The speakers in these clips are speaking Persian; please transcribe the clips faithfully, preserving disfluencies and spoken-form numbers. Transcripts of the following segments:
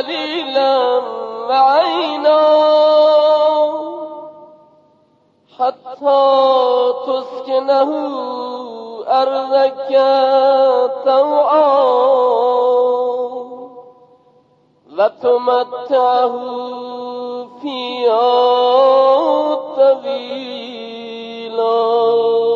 خليلا وعينا حتى تسكنه أرضك طوعا وتمتعه فيها طويلا.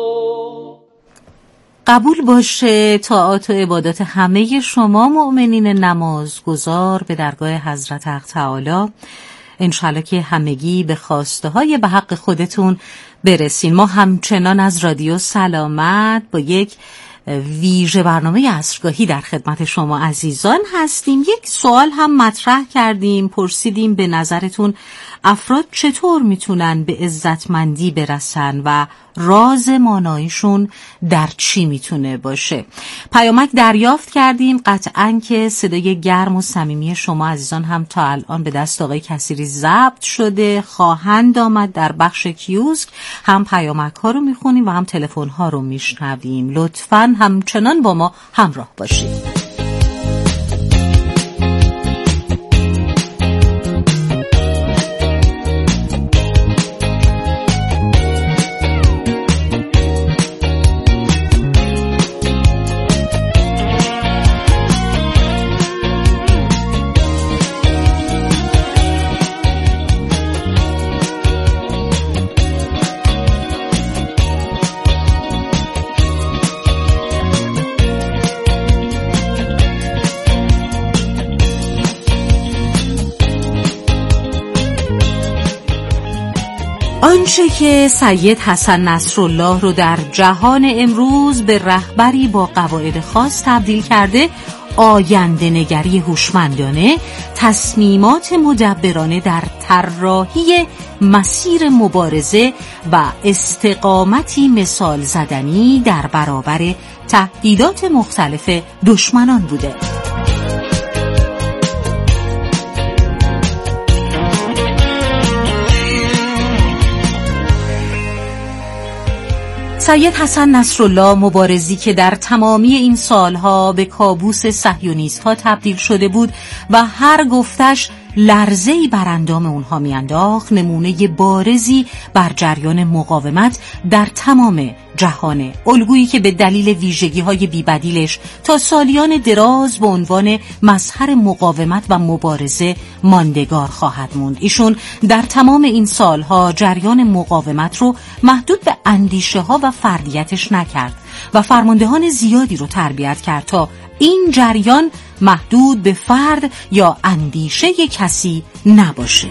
قبول باشه طاعات و عبادات همه شما مؤمنین نمازگزار به درگاه حضرت حق تعالی، انشالله که همگی به خواسته های به حق خودتون برسین. ما همچنان از رادیو سلامت با یک ویژه برنامه عصرگاهی در خدمت شما عزیزان هستیم. یک سوال هم مطرح کردیم، پرسیدیم به نظرتون افراد چطور میتونن به عزتمندی برسن و راز ماناییشون در چی میتونه باشه. پیامک دریافت کردیم، قطعاً که صدای گرم و صمیمی شما عزیزان هم تا الان به دست آقای کثیری ضبط شده، خواهند آمد در بخش کیوسک. هم پیامک ها رو میخونیم و هم تلفن ها رو میشنویم. لطفاً همچنان با ما همراه باشید. آنچه که سید حسن نصرالله رو در جهان امروز به رهبری با قواعد خاص تبدیل کرده، آینده نگری هوشمندانه، تصمیمات مدبرانه در طراحی مسیر مبارزه و استقامتی مثال زدنی در برابر تهدیدات مختلف دشمنان بوده. سید حسن نصرالله مبارزی که در تمامی این سالها به کابوس صهیونیست‌ها تبدیل شده بود و هر گفتش لرزه‌ای بر اندام اونها میانداخت، نمونه بارزی بر جریان مقاومت در تمام جهان، الگویی که به دلیل ویژگی‌های بی‌بدیلش تا سالیان دراز به عنوان مظهر مقاومت و مبارزه ماندگار خواهد موند. ایشون در تمام این سالها جریان مقاومت رو محدود به اندیشه‌ها و فردیتش نکرد و فرماندهان زیادی رو تربیت کرد تا این جریان محدود به فرد یا اندیشه کسی نباشه.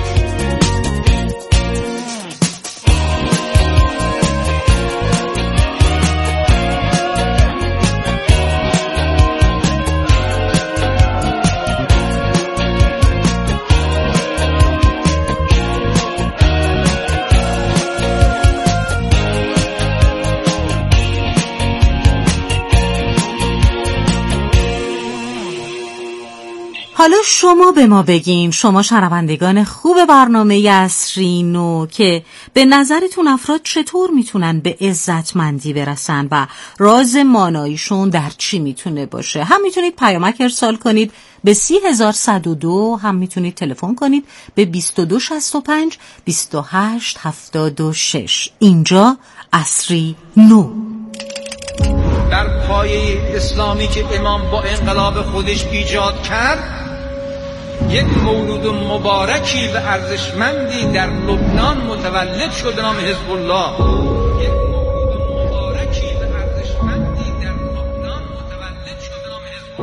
حالا شما به ما بگین، شما شنوندگان خوب برنامه عصری نو، که به نظرتون افراد چطور میتونن به عزتمندی برسن و راز ماناییشون در چی میتونه باشه؟ هم میتونید پیامک ارسال کنید به سی هزار صد و دو، هم میتونید تلفن کنید به بیست و دو شصت و پنج بیست و هشت هفتاد و شش. اینجا عصری نو. در پایه اسلامی که امام با انقلاب خودش ایجاد کرد، یک مولود مبارکی و ارزشمندی در لبنان متولد شد به نام حزب الله. یک مولود مبارکی و ارزشمندی در لبنان متولد شد به نام حزب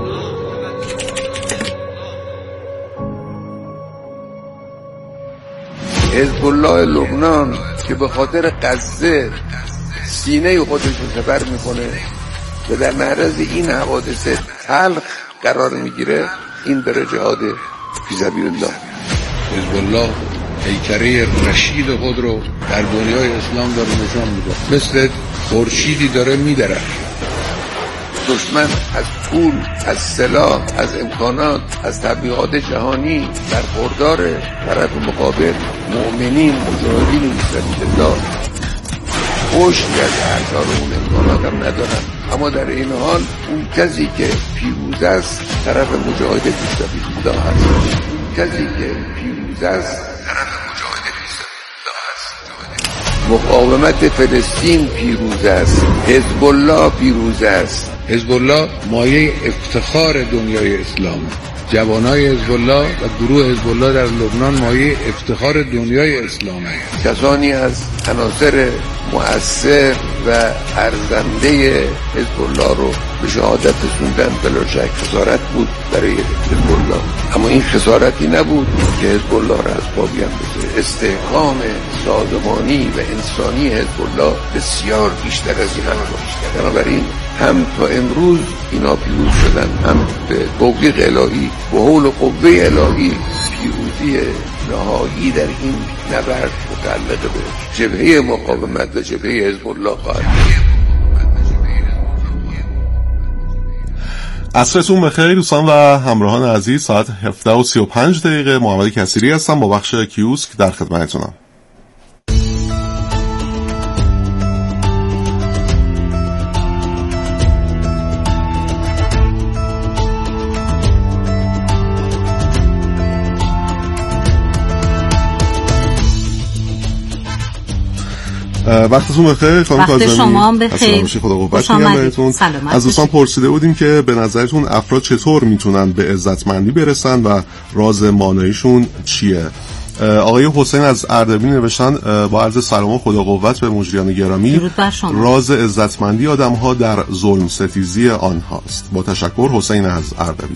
الله. حزب الله لبنان که به خاطر غزه سینه خودش رو سپر میکنه و در معرض این حوادث تلخ قرار میگیره، این بره جهاد فی سبیل الله. حزب الله پیکره رشید خود رو در دنیای اسلام داره نشان میده، مثل خورشیدی داره میدرخشه. دشمن از پول، از سلاح، از امکانات، از تبلیغات جهانی برخورداره. طرف مقابل مؤمنین، مجاهدین فی سبیل الله. پشتی از اعضا رو اون امکانات هم ندارن. اما در این حال اون کسی که پیروز است طرف مجاهد فی‌سبیل الله هست. اون کسی که پیروز است طرف مجاهد فی‌سبیل الله هست. مقاومت فلسطین پیروز است. حزب الله پیروز است. حزب الله مایه افتخار دنیای اسلام، جوانای حزب الله و گروه حزب الله در لبنان مایه افتخار دنیای اسلام است. کسانی از عناصر مؤثر و ارزنده حزب الله رو به شهادت رسوندن، بلا شک خسارت بود برای حزب الله، اما این خسارتی نبود که حزب الله را از پا بیندازه. استحکام سازمانی و انسانی حزب الله بسیار بیشتر از این است. بنابراین هم تا امروز اینا پیروز شدن، هم به توفیق الهی و حول و قوه الهی پیروزی نهایی در این نبرد متعلق به جبهه مقاومت و جبهه حزب الله خواهد. عصرتون بخیر دوستان و همراهان عزیز. ساعت هفده و سی و پنج دقیقه. محمد کثیری هستم با بخش کیوسک در خدمتتونم. وقتتون بخیر خانم کاظمی. وقت شما بخیر. خدا قوت میگم بهتون. از دوستان پرسیده بودیم که به نظرتون افراد چطور میتونن به عزتمندی برسن و راز مانعیشون چیه؟ آقای حسین از اردبیل نوشتن با عرض سلام و خدا قوت به مجریان گرامی، راز عزتمندی آدم‌ها در ظلم ستیزی آنهاست. با تشکر، حسین از اردبیل.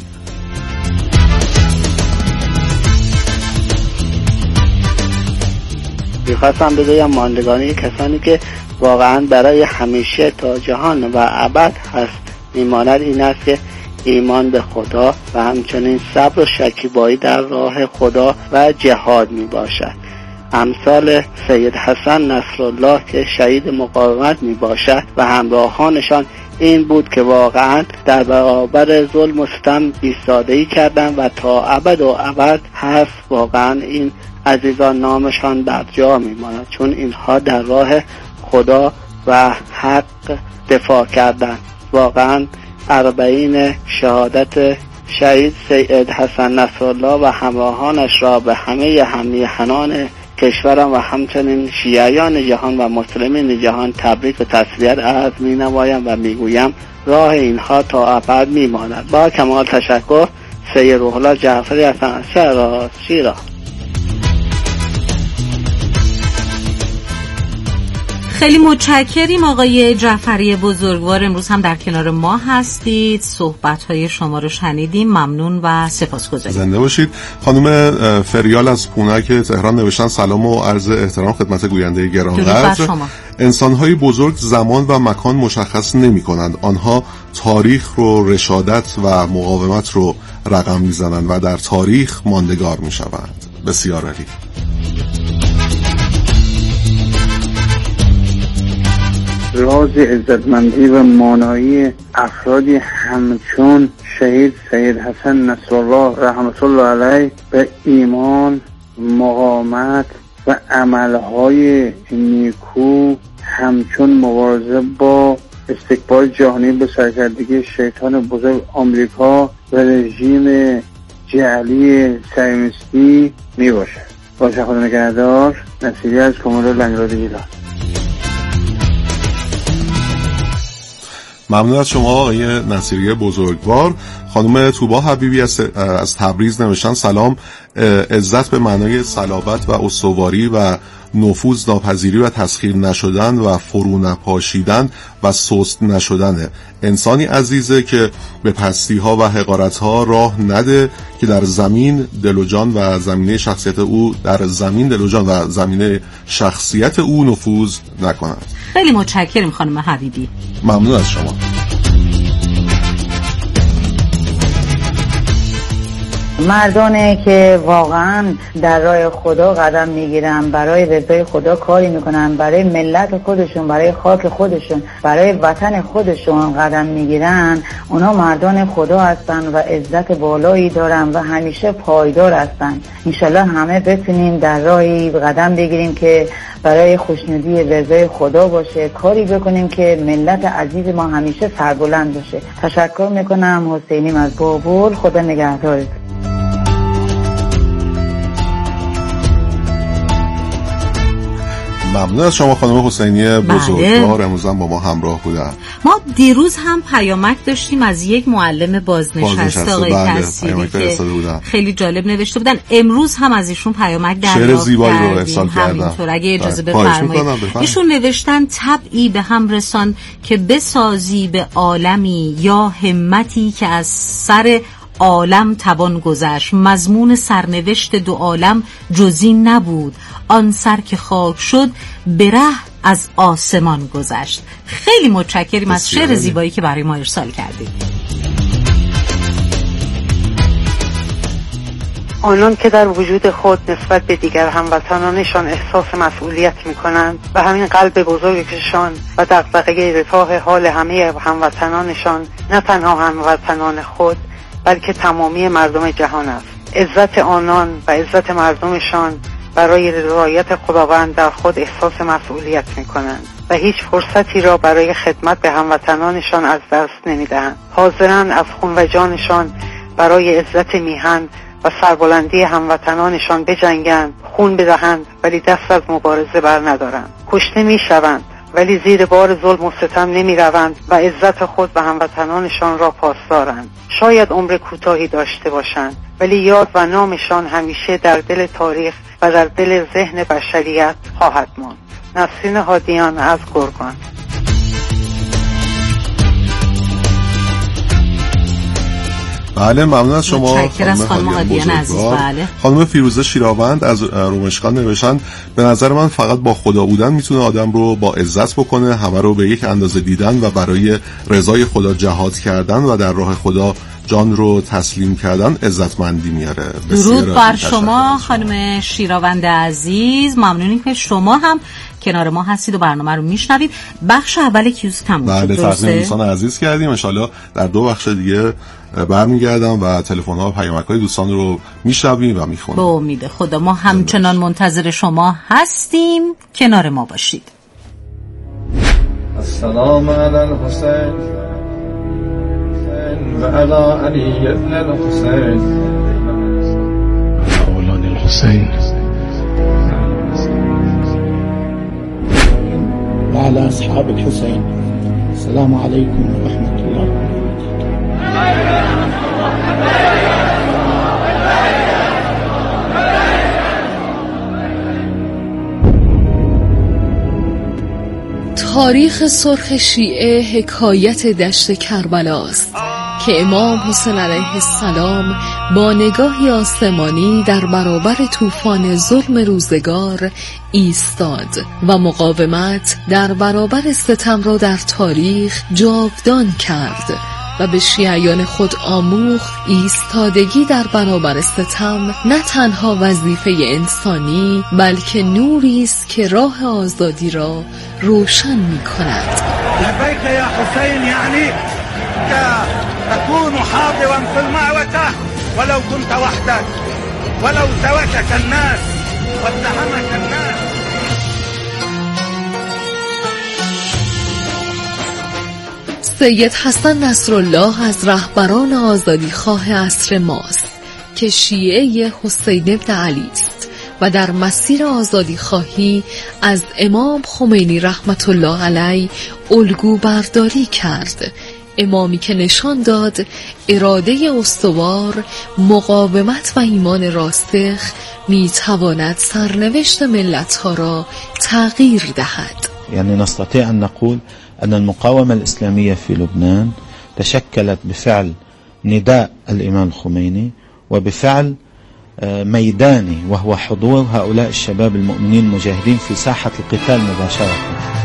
میخواستم بگویم ماندگاری کسانی که واقعا برای همیشه تا جهان و ابد هست میماند این است که ایمان به خدا و همچنین صبر و شکیبایی در راه خدا و جهاد می باشد. امثال سید حسن نصرالله که شهید مقاومت می باشد و همراهانشان این بود که واقعا در برابر ظلم و ستم ایستادگی کردند و تا ابد و ابد هست. واقعا این عزیزان نامشان بر جا میماند، چون اینها در راه خدا و حق دفاع کردند. واقعا اربعین شهادت شهید سید حسن نصرالله و همراهانش را به همه همیهنان کشورم و همچنین شیعیان جهان و مسلمین جهان تبریک و تسلیت عرض می نمایم و می گویم راه اینها تا ابد می ماند. با کمال تشکر، سید روح الله جعفری هستم از شهر شیراز. خیلی متشکریم آقای جعفری بزرگوار، امروز هم در کنار ما هستید، صحبت‌های شما رو شنیدیم، ممنون و سپاسگزاریم. زنده باشید. خانم فریال از پونک تهران نوشتن سلام و عرض احترام خدمت گوینده گرانقدر. انسان‌های بزرگ زمان و مکان مشخص نمی‌کنند، آنها تاریخ رو، رشادت و مقاومت رو رقم می‌زنند و در تاریخ ماندگار می‌شوند. بسیار عالی. راز عزتمندی و مانایی افرادی همچون شهید سید حسن نصرالله رحمت الله علیه به ایمان، مقاومت و عملهای نیکو، همچون مبارزه با استکبار جهانی به سرکردگی شیطان بزرگ آمریکا و رژیم جعلی صهیونیستی می باشد. باشه خدا نگهدار. نصیری از کمال لنگراد گیلان. ممنون از شما آقای نصیری بزرگوار. خانم توبا حبیبی از, از تبریز نوشتن سلام، عزت به معنای صلابت و استواری و نفوذ ناپذیری و تسخیر نشدن و فرو نپاشیدن و سست نشدن. انسانی عزیزه که به پستی ها و حقارت ها راه نده که در زمین دل و جان و زمینه شخصیت او در زمین دل و جان و زمینه شخصیت او نفوذ نکند. خیلی متشکرم خانم حبیبی. ممنون از شما. مردانی که واقعا در راه خدا قدم میگیرن، برای رضای خدا کاری میکنن، برای ملت خودشون، برای خاک خودشون، برای وطن خودشون قدم میگیرن، اونا مردان خدا هستن و عزت بالایی دارن و همیشه پایدار هستن. انشالله همه بتونیم در راهی قدم بگیریم که برای خوشنودی رضای خدا باشه، کاری بکنیم که ملت عزیز ما همیشه سربلند باشه. تشکر میکنم. حسینیم از بابل. خدا نگهدارت. ممنون از شما خانم حسینی بزرگوار. امروز هم با ما همراه بودن. ما دیروز هم پیامک داشتیم از یک معلم بازنشسته آقای تحصیلی که خیلی جالب نوشته بودن. امروز هم از ایشون پیامک دریافت کردیم. همینطور اگه اجازه بفرمایید. ایشون نوشتن طبعی به هم رسان که بسازی به عالمی یا همتی که از سر عالم توان گذشت. مضمون سرنوشت دو عالم جزی نبود، آن سر که خاک شد به ره از آسمان گذشت. خیلی متشکریم از شعر زیبایی که برای ما ارسال کردید. آنان که در وجود خود نسبت به دیگر هموطنانشان احساس مسئولیت می‌کنند و همین قلب بزرگشان و دغدغه رفاه حال همه هموطنانشان، نه تنها هموطنان خود بلکه تمامی مردم جهان است. عزت آنان و عزت مردمشان برای رضایت خداوند در خود احساس مسئولیت می‌کنند و هیچ فرصتی را برای خدمت به هموطنانشان از دست نمی‌دهند. حاضرند از خون و جانشان برای عزت میهن و سربلندی هموطنانشان بجنگند، خون بدهند، ولی دست از مبارزه بر ندارند. کشته می‌شوند ولی زیر بار ظلم و ستم نمی روند و عزت خود و هموطنانشان را پاسدارند. شاید عمر کوتاهی داشته باشند ولی یاد و نامشان همیشه در دل تاریخ و در دل ذهن بشریت خواهد ماند. نسرین هادیان از گرگان. بله ممنون از شما. متشکرم از خانم هادیان عزیز. بله. خانم فیروزه شیراوند از رومشقان نوشتن به نظر من فقط با خدا بودن میتونه آدم رو با عزت بکنه، همه رو به یک اندازه دیدن و برای رضای خدا جهاد کردن و در راه خدا جان رو تسلیم کردن عزتمندی میاره. درود بر شما خانم شیراوند عزیز. ممنونیم که شما هم کنار ما هستید و برنامه رو میشنوید. بخش اول کیوز تموم شد. بله تقدیم دوستان عزیز کردیم. ان شاءالله در دو بخش دیگه برمیگردم و تلفن ها و پیامک های دوستان رو میشنویم و میخونیم. با امید خدا ما همچنان منتظر شما هستیم. کنار ما باشید. السلام علی الحسین و علی علی ابن الحسین اولاد الحسین و علی اصحاب الحسین. السلام علیکم و رحمت الله. تاریخ سرخ شیعه حکایت دشت کربلاست که امام حسین علیه السلام با نگاهی آسمانی در برابر طوفان ظلم روزگار ایستاد و مقاومت در برابر ستم را در تاریخ جاودان کرد و به شیعیان خود آموخت ایستادگی در برابر ستم نه تنها وظیفه انسانی بلکه نوری است که راه آزادی را روشن می کند. لبیک یا حسین، یعنی تكون حاضرا في المعركة ولو كنت وحدك ولو تركك الناس واتهمك الناس. سید حسن نصرالله از رهبران آزادیخواه عصر ماست که شیعه حسین بن علی است و در مسیر آزادیخواهی از امام خمینی رحمت الله علیه الگو برداری کرد. امامی که نشان داد اراده استوار، مقاومت و ایمان راسخ می تواند سرنوشت ملت‌ها را تغییر دهد. يعني نستطيع أن نقول أن المقاومة الإسلامية في لبنان تشكلت بفعل نداء الإمام الخميني وبفعل ميداني وهو حضور هؤلاء الشباب المؤمنين المجاهدين في ساحة القتال مباشرة.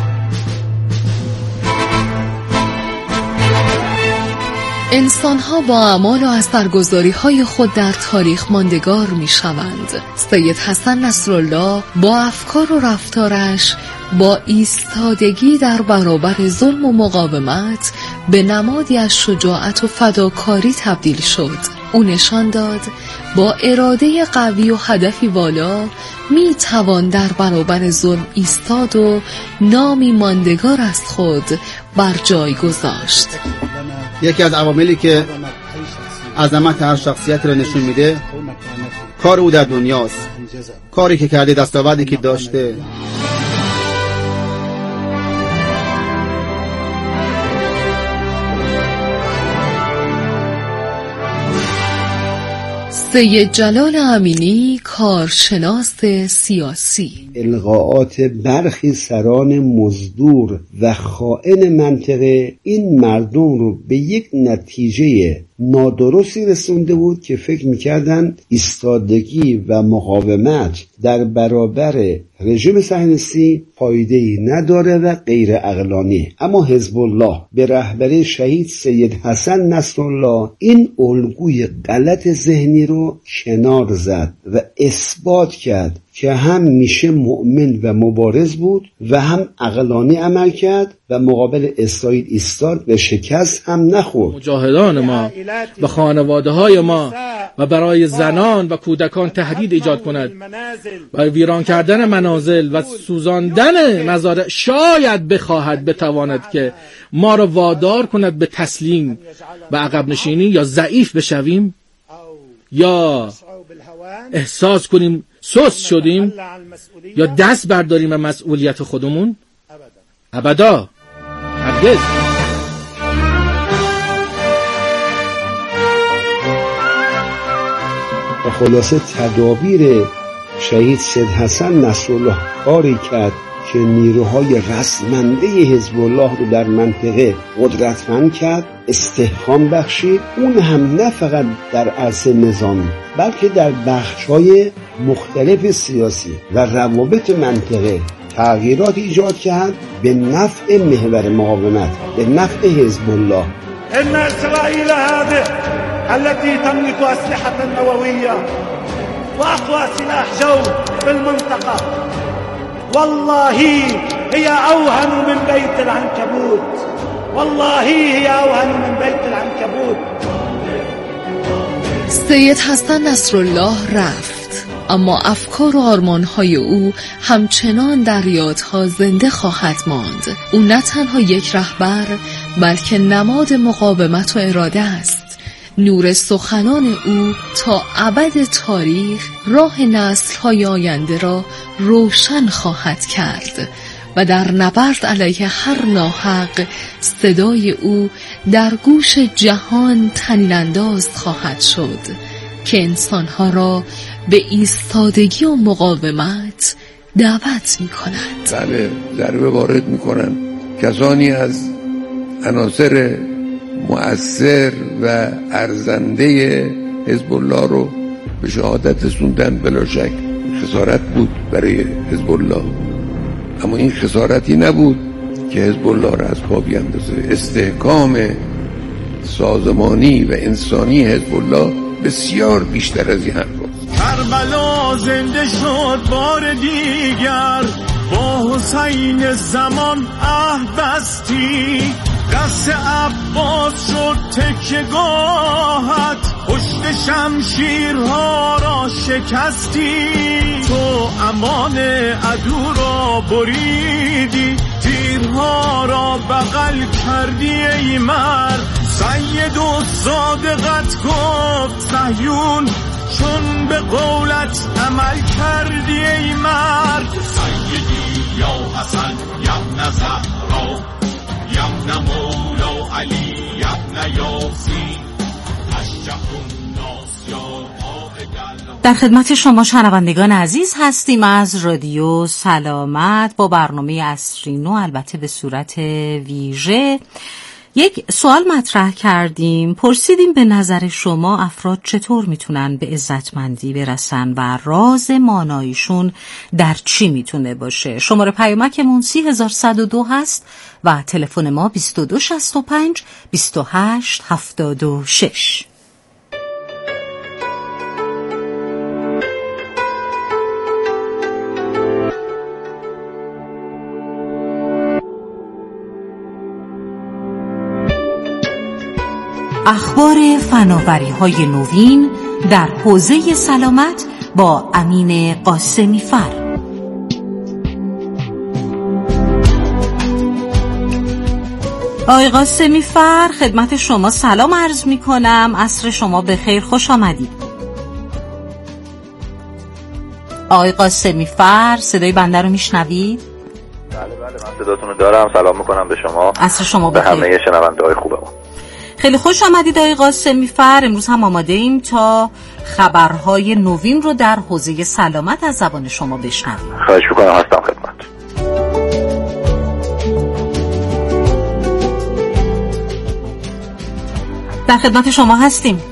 انسان‌ها با اعمال و اثرگذاری‌های خود در تاریخ ماندگار می‌شوند. سید حسن نصرالله با افکار و رفتارش با ایستادگی در برابر ظلم و مقاومت به نمادی از شجاعت و فداکاری تبدیل شد. او نشان داد با اراده قوی و هدفی والا می توان در برابر ظلم ایستاد و نامی ماندگار از خود بر جای گذاشت. یکی از عواملی که عظمت هر شخصیت را نشون میده کار او در دنیاست، کاری که کرده، دستاوردی که داشته. سید جلال امینی، کارشناس سیاسی: القاءات برخی سران مزدور و خائن منطقه این مردم رو به یک نتیجه نادرستی رسونده بود که فکر میکردن ایستادگی و مقاومت در برابر رژیم صهیونیستی فایده‌ای نداره و غیر عقلانی. اما حزب الله به رهبری شهید سید حسن نصرالله این الگوی غلط ذهنی رو کنار زد و اثبات کرد که هم میشه مؤمن و مبارز بود و هم عقلانی عمل کرد و مقابل اسرائیل ایستاد و شکست هم نخورد. مجاهدان ما و خانواده های ما و برای زنان و کودکان تهدید ایجاد کند و ویران کردن منازل و سوزاندن مزارع شاید بخواهد بتواند که ما را وادار کند به تسلیم و عقب نشینی یا ضعیف بشویم یا احساس کنیم سست شدیم یا دست برداریم از مسئولیت خودمون. ابدا، هرگز. و خلاصه تدابیر شهید سید حسن نصرالله کاری کرد که نیروهای رسمنده حزب الله رو در منطقه قدرتمند کرد، استحکام بخشید. اون هم نه فقط در عرصه نظامی بلکه در بخش‌های مختلف سیاسی و روابط منطقه تغییرات ایجاد کرد به نفع محور مقاومت، به نفع حزب الله. ان اسرائیل هذه التي تملك اسلحه نوويه واقوى سلاح جو في المنطقه والله هي اوهن من بيت العنكبوت، والله هي اوهن من بيت العنكبوت. سید حسن نصرالله رفت، اما افکار و آرمان‌های او همچنان در یادها زنده خواهد ماند. او نه تنها یک رهبر بلکه نماد مقاومت و اراده است. نور سخنان او تا ابد تاریخ راه نسل‌های آینده را روشن خواهد کرد و در نبرد علیه هر ناحق صدای او در گوش جهان طنین انداز خواهد شد که انسانها را به ایستادگی و مقاومت دعوت می کند. بله، ضربه وارد می کنند. کسانی از عناصر مؤثر و ارزنده حزب الله رو به شهادت رسوندن. بلا شک خسارت بود برای حزب الله، اما این خسارتی نبود که حزب الله را از پا بیندازه. استحکام سازمانی و انسانی حزب الله بسیار بیشتر از این حرف است. کربلا زنده شد بار دیگر، با حسین زمان عهد بستی، دست عباس شد تکیه‌گاهت، پشت شمشیرها را شکستی، تو امان عدو را بریدی، تیرها را بغل کردی ای مرد. سید و صادقت گفت صهیون، چون به قولت عمل کردی ای مرد. سیدی یا حسن یبن زهرا یبن مولا علی یبن یاسین اشجح الناس یا قائد. در خدمت شما شنوندگان عزیز هستیم از رادیو سلامت با برنامه عصری نو، البته به صورت ویژه. یک سوال مطرح کردیم، پرسیدیم به نظر شما افراد چطور میتونن به عزتمندی برسن و راز ماناییشون در چی میتونه باشه؟ شماره پیامکمون سی هزار صد و دو هست و تلفن ما بیست و دو شصت و پنج بیست و هشت هفتاد و شش. اخبار فناوری‌های نوین در حوزه سلامت با امین قاسمی فر. آقای قاسمی فر، خدمت شما سلام عرض می کنم. عصر شما بخیر، خوش آمدید. آقای قاسمی فر، صدای بنده رو میشنوید؟ بله بله، من صداتون رو دارم. سلام میکنم به شما، عصر شما بخیر، به همه شنونده های خوبه ما. خیلی خوش آمدید آقای قاسمی فر. امروز هم آماده ایم تا خبرهای نوین رو در حوزه سلامت از زبان شما بشنویم. خواهش میکنم، هستم خدمت. در خدمت شما هستیم.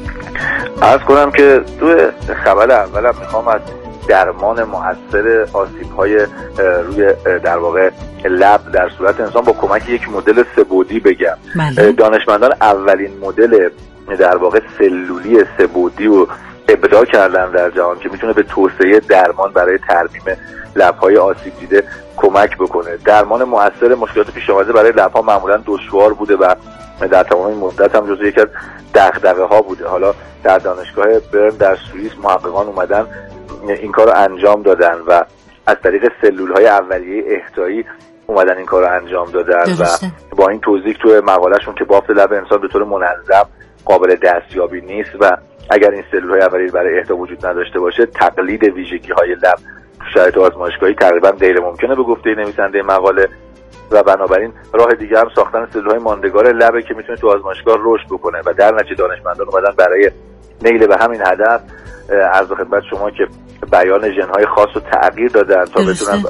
عرض کنم که تو خبر اولم میخوام از درمان مؤثر آسیب‌های روی در واقع لب در صورت انسان با کمک یک مدل سه‌بعدی بگم. بله. دانشمندان اولین مدل در واقع سلولی سه‌بعدی رو ابداع کردن در جهان که میتونه به توسعه درمان برای ترمیم لب‌های آسیب دیده کمک بکنه. درمان مؤثر مشکلات پیش آمده برای لب‌ها معمولا دشوار بوده و در تمام این مدت هم جزو یکی از دغدغه‌ها بوده. حالا در دانشگاه برن در سوئیس محققان اومدن این کار رو انجام دادن و از طریق سلول‌های اولیه احتایی اومدن این کار رو انجام دادن درسته. و با این توضیح توی مقالهشون که بافت لب انسان به طور منظم قابل دستیابی نیست و اگر این سلول‌های اولیه برای احتا وجود نداشته باشه تقلید ویژگی‌های لب تو شرایط آزمایشگاهی تقریبا غیر ممکنه به گفته نویسنده مقاله و بنابراین راه دیگه هم ساختن سلول‌های ماندگار لبه که میتونه تو آزمایشگاه رشد بکنه و در نتیجه دانشمندان اومدن برای نیل به همین هدف عرض خدمت شما که بیان ژن‌های خاص رو تغییر دادن تا بتونن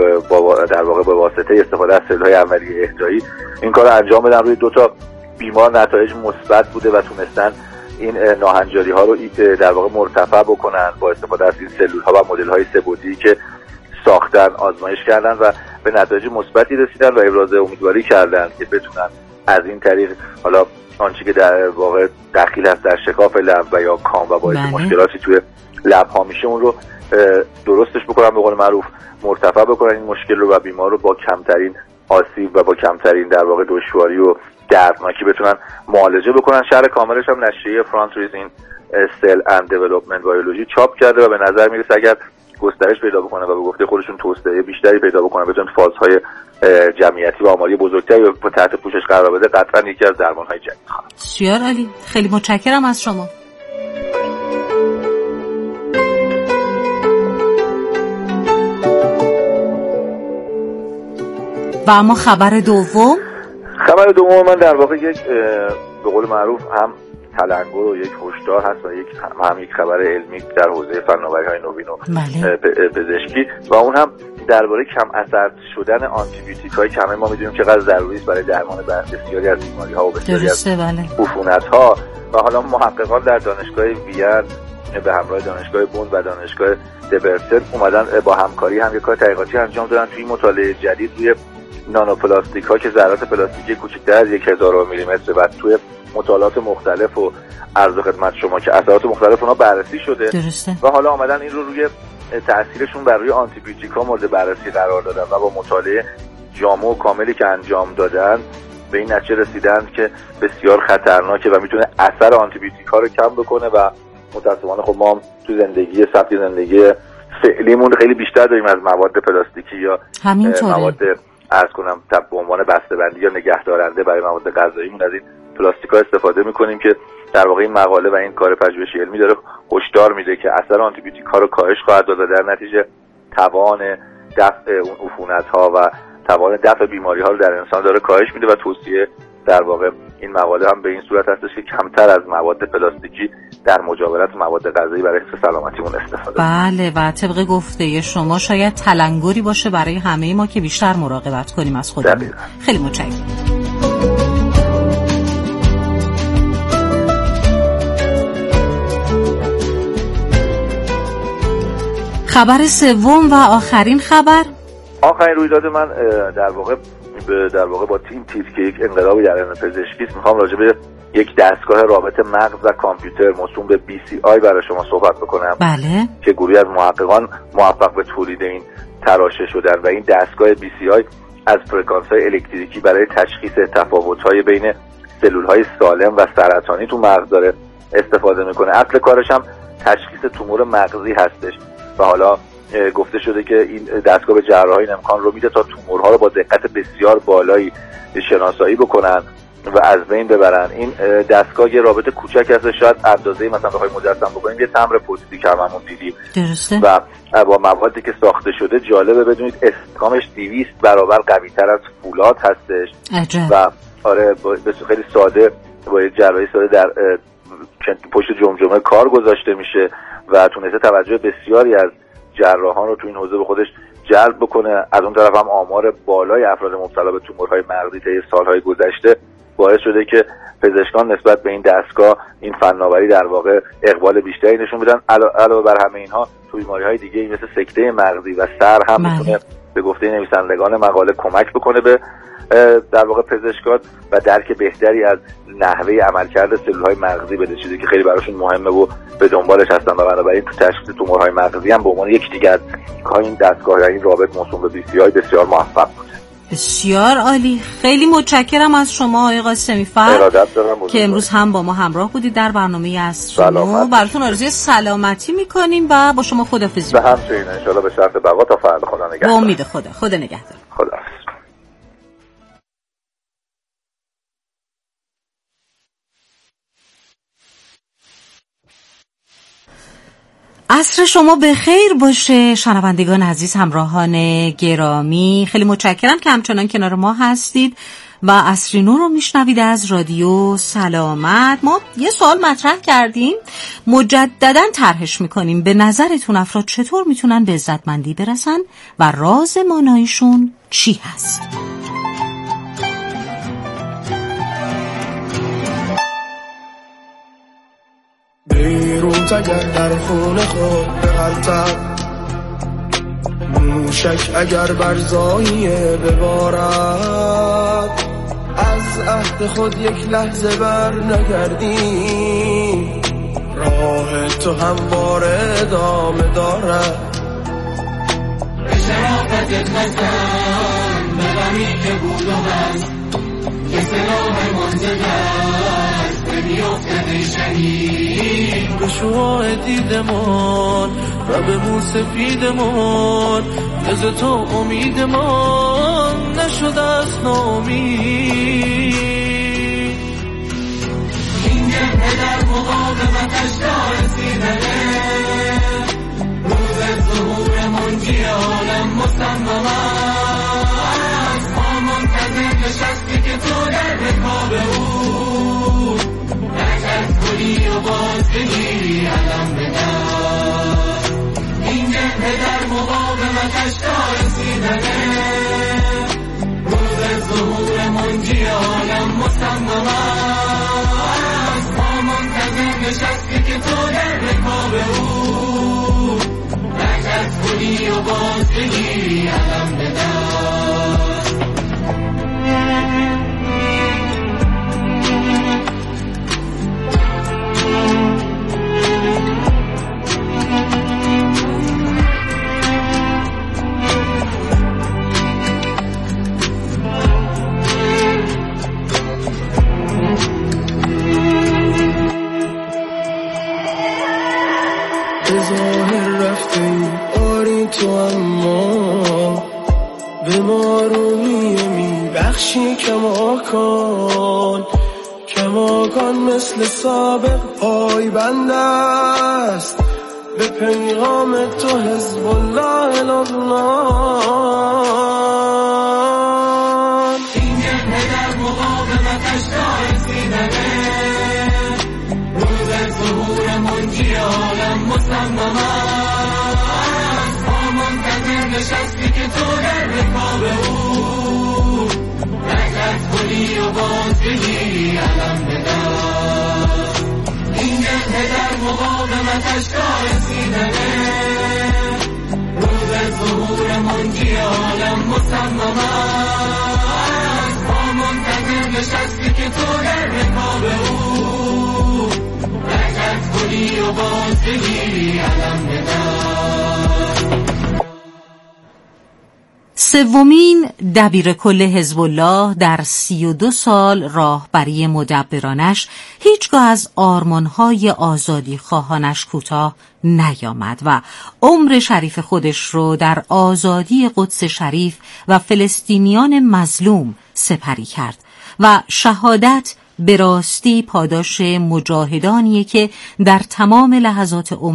با در واقع به واسطه استفاده از سلول‌های اولیه احتایی این کار رو انجام بدن. روی دو تا بیمار نتایج مثبت بوده و تونستن این ناهنجاری‌ها رو در واقع مرتفع بکنن با استفاده از این سلول‌ها و مدل‌های سه‌بعدی که ساختن، آزمایش کردن و به نتایج مثبتی رسیدن و ابراز امیدواری کردن که بتونن از این طریق حالا آنچه که در واقع دخیل هست در شکاف لب و یا کام و باعث مشکلاتی توی لب ها میشه اون رو درستش بکنن، به قول معروف مرتفع بکنن این مشکل رو و بیمار رو با کمترین آسیب و با کمترین در واقع دشواری و دردناکی بتونن معالجه بکنن. شرح کاملش هم نشریه فرانتریز این سل اند دیولپمنت بیولوژی چاپ کرده و به نظر میرسه اگر گسترش پیدا بکنه و به گفته خودشون توسعه بیشتری پیدا بکنه بتونه فازهای جمعیتی و آماری بزرگتری رو تحت پوشش قرار بده قطعا یکی از درمان‌های جدید خواهد. بسیار عالی، خیلی متشکرم از شما. و اما خبر دوم خبر دوم من در واقع یک به قول معروف هم تلنگر و یک هشدار هست و یک هم یک خبر علمی در حوزه فناوری‌های نوین و پزشکی و اون هم درباره کم اثر شدن آنتی بیوتیک‌های که همه ما می‌دونیم چقدر ضروری است برای درمان بسیاری از بیماری‌ها و بسیاری از عفونت‌ها و حالا محققان در دانشگاه وین به همراه دانشگاه بوند و دانشگاه دبرتن اومدن با همکاری هم یک کار تحقیقاتی انجام دادن توی مطالعه جدید روی نانوپلاستیک‌ها که ذرات پلاستیکی کوچکتر از یک هزارم میلیمتر و توی مطالعات مختلف و عرض خدمت شما که اثرات مختلف اونها بررسی شده درسته. و حالا آمدن این رو روی تأثیرشون بر روی آنتی بیوتیک‌ها مورد بررسی قرار دادن و با مطالعه جامع و کاملی که انجام دادن به این نتیجه رسیدن که بسیار خطرناکه و میتونه اثر آنتی بیوتیک‌ها رو کم بکنه و متأسفانه خب ما هم تو زندگی سبک زندگی فعلیمون خیلی بیشتر داریم از مواد پلاستیکی یا مواد عرض کنم به عنوان بسته‌بندی یا نگهدارنده برای مواد غذاییمون از این پلاستیک‌ها استفاده می‌کنیم که در واقع این مقاله و این کار پژوهشی علمی داره هشدار میده که اثر آنتی بیوتیک‌ها رو کاهش خواهد داد و در نتیجه توان دفع اون عفونت‌ها و توان دفع بیماری‌ها رو در انسان داره کاهش میده و توصیه در واقع این مقاله هم به این صورت هستش که کمتر از مواد پلاستیکی در مجاورت مواد غذایی برای حفظ سلامتیمون استفاده. بله و طبق گفته شما شاید تلنگری باشه برای همه ما که بیشتر مراقبت کنیم از خودمون. خیلی متشکرم. خبر سوم و آخرین خبر آخرین رویداد من در واقع در واقع با تیم تیز که یک انقلابی در علم پزشکی است میخوام راجع به یک دستگاه رابط مغز و کامپیوتر موسوم به بی سی آی برای شما صحبت بکنم. بله. که گروهی از محققان موفق به تولید این تراشه شدن و این دستگاه بی سی آی از فرکانس‌های الکتریکی برای تشخیص تفاوت‌های بین سلولهای سالم و سرطانی تو مغز داره استفاده میکنه. اصل کارش هم تشخیص تومور مغزی هستش و حالا گفته شده که این دستگاه به جراحی این امکان رو میده تا تومورها رو با دقت بسیار بالایی شناسایی بکنن و از بین ببرن. این دستگاه یه رابط کوچک هست، شاید اندازه مثلا بخوای مجسم بکنیم یه تمبر پوستی که هممون دیدیم و با موادی که ساخته شده جالبه بدونید استحکامش دویست برابر قوی تر از فولاد هستش. عجب. و آره به خیلی ساده با یه جراحی ساده در پشت جمجمه کار گذاشته میشه و تونسته توجه بسیاری از جراحان رو تو این حوزه به خودش جلب بکنه. از اون طرف هم آمار بالای افراد مبتلا به تومورهای مغزی طی سالهای گذشته باعث شده که پزشکان نسبت به این دستگاه این فناوری در واقع اقبال بیشتری نشون بدن. علاوه بر همه اینها تو بیماری‌های دیگه مثل سکته مغزی و سر هم میتونه به گفته نویسندگان مقاله کمک بکنه به در واقع پزشکان و درک بهتری از نحوه عملکرد سلول‌های مغزی بده، چیزی که خیلی براشون مهمه و به دنبالش هستن و بنابراین تو تشخیص تومورهای مغزی هم به عنوان یک دیگه از این دستگاه این رابط موسوم به بی سی آی بسیار موفق بوده. بسیار عالی. خیلی متشکرم از شما آقای قاسمی فر که امروز هم با ما همراه بودید در برنامه عصرنو. براتون آرزوی سلامتی میکنیم و با شما خداحافظی به همچنین ان شاءالله به شرط بقا تا فردا. خدا نگهدار. با امید خدا. خدا نگهدار. خدا. عصر شما به خیر باشه شنوندگان عزیز، همراهان گرامی. خیلی متشکرم که همچنان کنار ما هستید و عصرینو رو میشنوید از رادیو سلامت. ما یه سوال مطرح کردیم، مجددا طرحش میکنیم. به نظرتون افراد چطور میتونن به عزتمندی برسن و راز ماناییشون چی هست؟ بیروت اگر در خون خود بغلتد، موشک اگر بر زاییه ببارد، از عهد خود یک لحظه بر نگردی، راه تو همواره ادامه دارد. به شرافت نزن به غمی که بود و هست، که سلاح منزل است بیفته ای شهید. به شعاع دیدمان و به موسفیدمان، از تو امیدمان نشد از ناامید. این جبهه در مقاومتش رسیدنه، روز ظهور منجی عالم مصمم است. ما منتظر نشستی که تو در رکاب او نکرد کنی و باز بگیری علم به دست. این جبهه در مقاومتش رسیدنه، روز ظهور منجی عالم مصمم است. ما منتظر نشستی که تو در رکاب او نکرد کنی و باز بگیری علم به دست. ظاهر رفتی آری تو، اما به ما روحیه میبخشی کماکان. کماکان مثل سابق پای بند است، به پیغام تو حزب الله لبنان. این جبهه در مقاومتش رسیدنه، روز ظهور منجی عالم مصمم است. ما منتظر نشستی که تو در رکاب او نکرد کنی و باز بگیری علم به دست. این جبهه در مقاومتش رسیدنه، روز ظهور منجی عالم مصمم است. ما منتظر نشستی که تو در رکاب او نکرد کنی و باز بگیری علم به دست. سومین دبیر کل حزب الله در سی و دو سال راهبری مدبرانش هیچگاه از آرمانهای آزادی خواهانش کوتاه نیامد و عمر شریف خودش رو در آزادی قدس شریف و فلسطینیان مظلوم سپری کرد و شهادت به راستی پاداش مجاهدانیه که در تمام لحظات عمر